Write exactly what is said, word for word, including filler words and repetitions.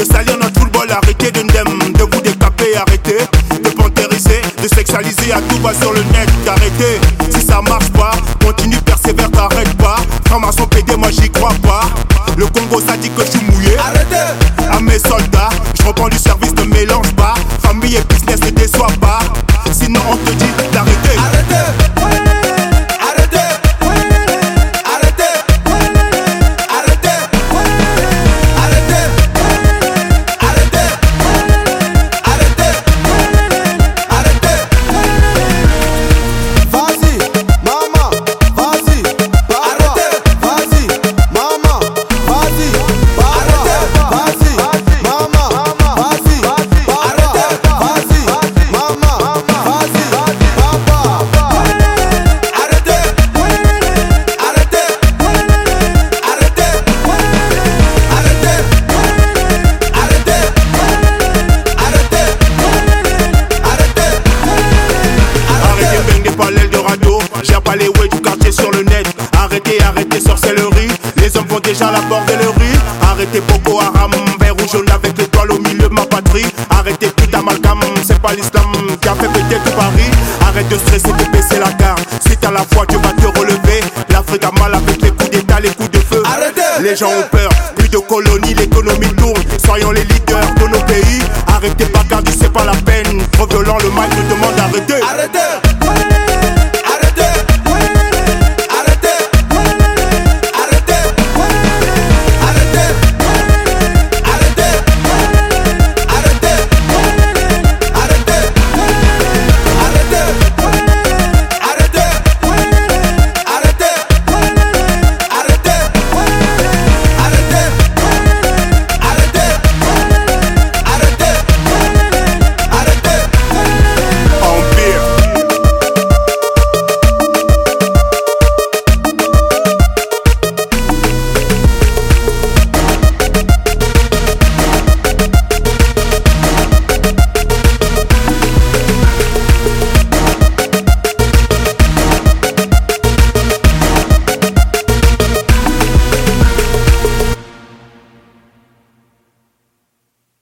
de salir notre football, arrêtez de ndem, de vous décaper, arrêtez de pantériser, de sexualiser à tout va sur le net, arrêtez. Si ça marche pas, continue, persévère, t'arrête pas. Franc-maçon pédé, moi j'y crois pas. Le Congo ça dit que je suis mouillé. Arrêtez. À mes soldats, je reprends du service, ne mélange pas. Famille et business ne déçois pas. Sinon on te dit d'arrêter. Arrêtez. J'ai pas les ouais du quartier sur le net. Arrêtez, arrêtez sorcellerie. Les hommes vont déjà la bordellerie. Arrêtez Boko Haram, vert ou jaune avec l'étoile au milieu de ma patrie. Arrêtez tout amalgame, c'est pas l'islam qui a fait péter tout Paris. Arrête de stresser, de baisser la garde. Si t'as la foi, tu vas te relever. L'Afrique a mal avec les coups d'état, les coups de feu. Arrêtez. Les gens ont peur, plus de colonies, l'économie tourne. Soyons les leaders de nos pays. Arrêtez pas car c'est pas la peine. Trop violent, le mic nous demande d'arrêter. Arrêtez.